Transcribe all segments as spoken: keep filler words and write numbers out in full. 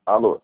Alô?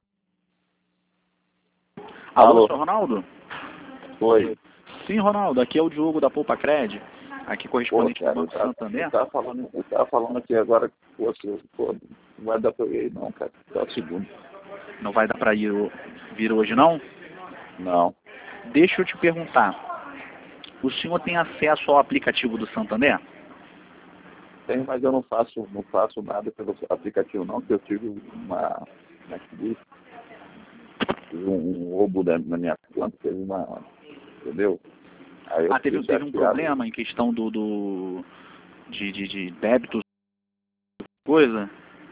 Alô, Alô? senhor Ronaldo? Oi. Sim, Ronaldo, aqui é o Diogo da Poupa Cred, aqui correspondente Pô, cara, do Banco eu tava, Santander. eu tava falando, eu tava falando aqui agora que você, pô, não vai dar pra eu ir não, cara. Só segundo. Não vai dar para ir o- vir hoje, não? Não. Deixa eu te perguntar, o senhor tem acesso ao aplicativo do Santander? Tem, mas eu não faço, não faço nada pelo aplicativo não, porque eu tive uma, como é que diz? Tive um, um roubo da, na minha conta, teve uma, entendeu? Aí eu Ah, teve, fiquei teve um chateado. problema em questão do, do de, de, de débitos, coisa?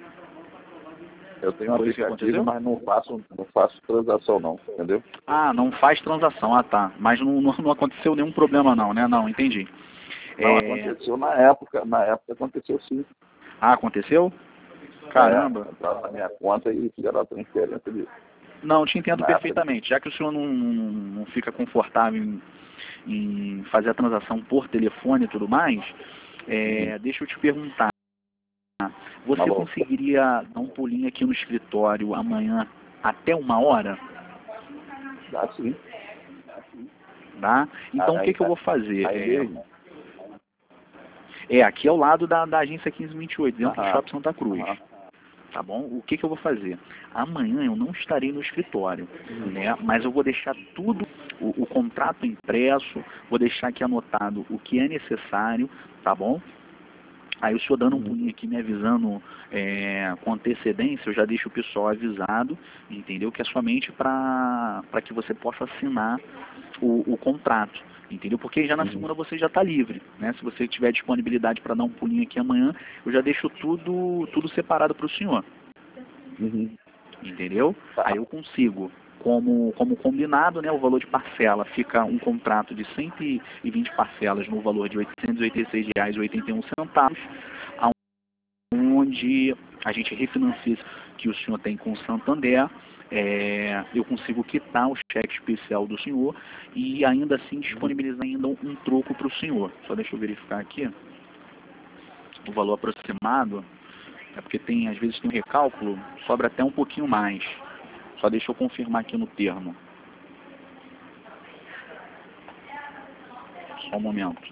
Eu tenho um Foi isso que aplicativo, aconteceu? mas não faço, não faço transação não, entendeu? Ah, não faz transação, ah tá. Mas não, não, não aconteceu nenhum problema não, né? Não, entendi. Não, É... aconteceu na época, na época aconteceu sim. Ah, aconteceu? Caramba. É, entraram na minha conta e fizeram a transferência de, Não, te entendo na época. perfeitamente. Já que o senhor não, não, não fica confortável em, em fazer a transação por telefone e tudo mais, é, Uhum. deixa eu te perguntar. Você Alô? conseguiria dar um pulinho aqui no escritório amanhã até uma hora? Dá sim. Tá? Então o que, Aí, que eu vou fazer? aí É, mesmo. é aqui ao lado da, da agência quinze vinte e oito, dentro do Aham. Shopping Santa Cruz. Aham. Tá bom? O que, que eu vou fazer? Amanhã eu não estarei no escritório, né? Mas eu vou deixar tudo, o, o contrato impresso, vou deixar aqui anotado o que é necessário, tá bom? Aí o senhor dando um Uhum. pulinho aqui, me avisando é, com antecedência, eu já deixo o pessoal avisado, entendeu? Que é somente para para que você possa assinar o, o contrato, entendeu? Porque já na Uhum. segunda você já está livre, né? Se você tiver disponibilidade para dar um pulinho aqui amanhã, eu já deixo tudo, tudo separado para o senhor, Uhum. entendeu? Tá. Aí eu consigo, como, como combinado, né, o valor de parcela fica um contrato de cento e vinte parcelas no valor de oitocentos e oitenta e seis reais e oitenta e um centavos, onde a gente refinancia isso que o senhor tem com o Santander, é, eu consigo quitar o cheque especial do senhor e ainda assim disponibilizar ainda um, um troco para o senhor. Só deixa eu verificar aqui o valor aproximado, é porque tem, às vezes tem um recálculo, sobra até um pouquinho mais. Só deixa eu confirmar aqui no termo. Só um momento.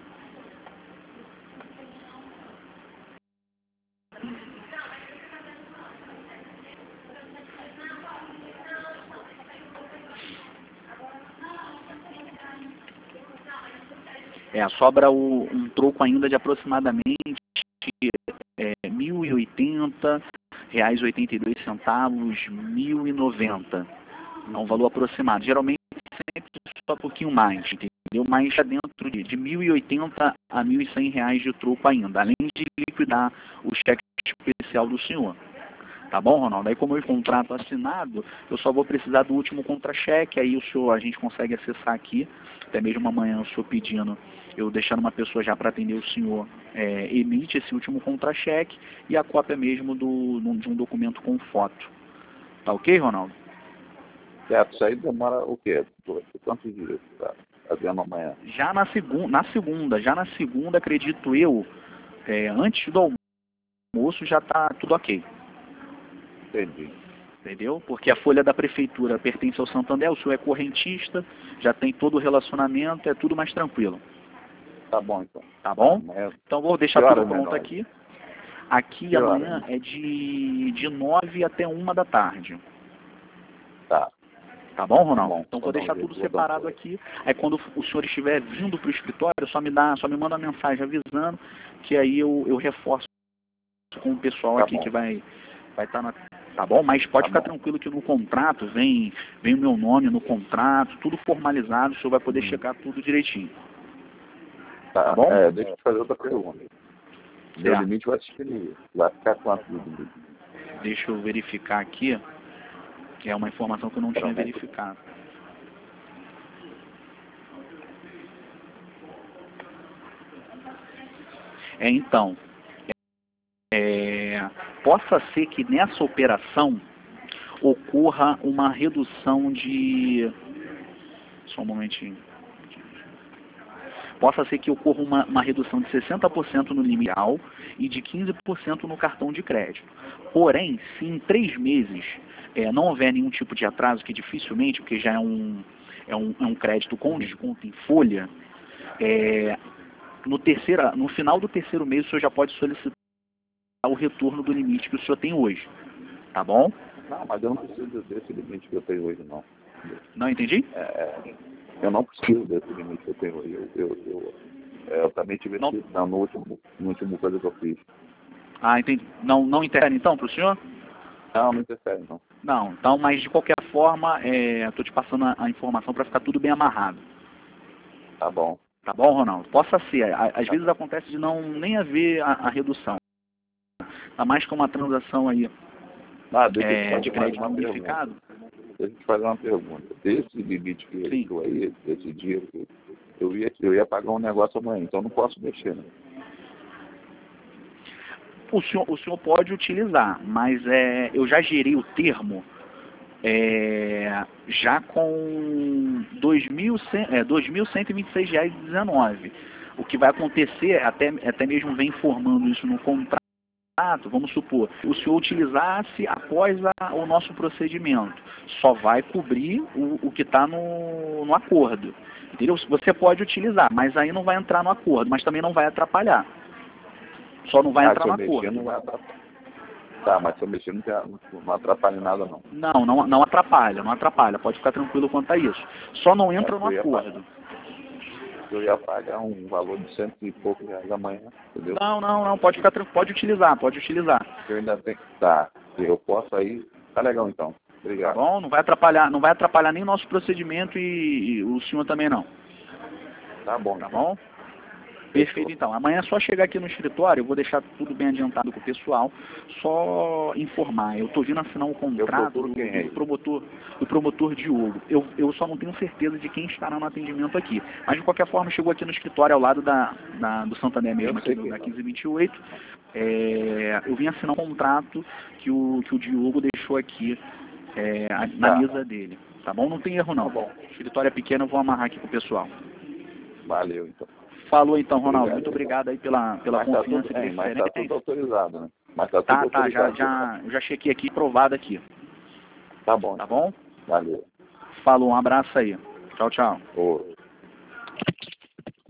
É, sobra o, um troco ainda de aproximadamente é, mil e oitenta reais e oitenta e dois centavos, mil e noventa. É um valor aproximado. Geralmente sempre só um pouquinho mais, entendeu? Mas está dentro de, de mil e oitenta a mil e cem reais de troco ainda, além de liquidar o cheque especial do senhor. Tá bom, Ronaldo? Aí como o contrato assinado, eu só vou precisar do último contra-cheque, aí o senhor, a gente consegue acessar aqui, até mesmo amanhã o senhor pedindo, eu deixando uma pessoa já para atender o senhor, é, emite esse último contra-cheque e a cópia mesmo do, de um documento com foto. Tá ok, Ronaldo? Certo, isso aí demora o quê? Quantos dias? Tá fazendo amanhã? Já na, segun, na segunda, já na segunda, acredito eu, é, antes do almoço já tá tudo ok. Entendi. Entendeu? Porque a folha da prefeitura pertence ao Santander, o senhor é correntista, já tem todo o relacionamento, é tudo mais tranquilo. Tá bom, então. Tá bom? Amanhã, Então vou deixar que tudo horas pronto melhor? aqui. Aqui Que horas? amanhã é de, de nove até uma da tarde. Tá. Tá bom, Tá Ronaldo? bom. Então Vou vou dar um deixar jeito, tudo vou dar um separado jeito. aqui. Aí quando o senhor estiver vindo para o escritório, só me dá, só me manda uma mensagem avisando que aí eu, eu reforço com o pessoal Tá aqui bom. que vai vai estar na. Tá bom? Mas pode Tá ficar bom. tranquilo que no contrato vem, vem o meu nome no contrato, tudo formalizado, o senhor vai poder Hum. checar tudo direitinho. Tá, Tá bom? é, deixa eu te fazer outra pergunta. Meu Certo. limite vai se vai ficar quanto de limite? Deixa eu verificar aqui, que é uma informação que eu não tinha verificado. É, então, é, possa ser que nessa operação ocorra uma redução de... Só um momentinho. possa ser que ocorra uma, uma redução de sessenta por cento no limite real e de quinze por cento no cartão de crédito. Porém, se em três meses é, não houver nenhum tipo de atraso, que dificilmente, porque já é um, é um, é um crédito com desconto em folha, é, no, terceira, no final do terceiro mês o senhor já pode solicitar o retorno do limite que o senhor tem hoje. Tá bom? Não, mas eu não preciso desse limite que eu tenho hoje, não. Não entendi? É, eu não preciso desse limite que eu tenho hoje. Eu, eu, eu, é, eu também tive não. esse, não, no último, no último coisa que eu fiz. Ah, entendi. Não, não interfere então para o senhor? Não, não interfere, não. Não, então, mas de qualquer forma, estou te passando a, a informação para ficar tudo bem amarrado. Tá bom. Tá bom, Ronaldo? Possa ser. Às tá. vezes acontece de não nem haver a, a redução. Tá mais que uma transação aí ah, deixa é, eu de crédito unificado. Deixa eu te fazer uma pergunta. Esse limite que entrou aí, esse dia, eu ia, eu ia pagar um negócio amanhã, então não posso mexer, né? O senhor, o senhor pode utilizar, mas é, eu já gerei o termo é, já com dois mil cento e vinte e seis reais e dezenove. O que vai acontecer, até, até mesmo vem informando isso no contrato, vamos supor, o senhor utilizasse após a, o nosso procedimento, só vai cobrir o, o que está no, no acordo. Entendeu? Você pode utilizar, mas aí não vai entrar no acordo, mas também não vai atrapalhar. Só não vai ah, entrar no mexer, acordo. Não vai atrapalhar. Tá, mas se eu mexer não, tem, não atrapalha nada não. Não, não, não atrapalha, não atrapalha. Pode ficar tranquilo quanto a isso. Só não entra é, no acordo. Eu ia pagar um valor de cento e poucos reais amanhã, entendeu? Não, não, não, pode ficar tranquilo, pode utilizar, pode utilizar. Eu ainda tenho. Tá, eu posso aí. Tá legal então. Obrigado. Tá bom? Não vai atrapalhar, não vai atrapalhar nem o nosso procedimento e, e o senhor também não. Tá bom. Tá bom? Perfeito, então. Amanhã é só chegar aqui no escritório, eu vou deixar tudo bem adiantado com o pessoal, só informar. Eu estou vindo assinar um contrato do, do promotor, do promotor Diogo. Eu, eu só não tenho certeza de quem estará no atendimento aqui. Mas de qualquer forma, chegou aqui no escritório ao lado da, da, do Santander mesmo, aqui do, da quinze vinte e oito. É, eu vim assinar um contrato que o, que o Diogo deixou aqui é, na tá. mesa dele. Tá bom? Não tem erro não. Tá bom. O escritório é pequeno, eu vou amarrar aqui com o pessoal. Valeu, então. Falou então, Ronaldo. Muito obrigado aí pela, pela mas confiança tá tudo, e é, mas tá tudo autorizado, né? Mas tá tudo tá, autorizado. Tá, já, já, já chequei aqui, aprovado aqui. Tá bom. Tá bom? Valeu. Falou, um abraço aí. Tchau, tchau. Oi.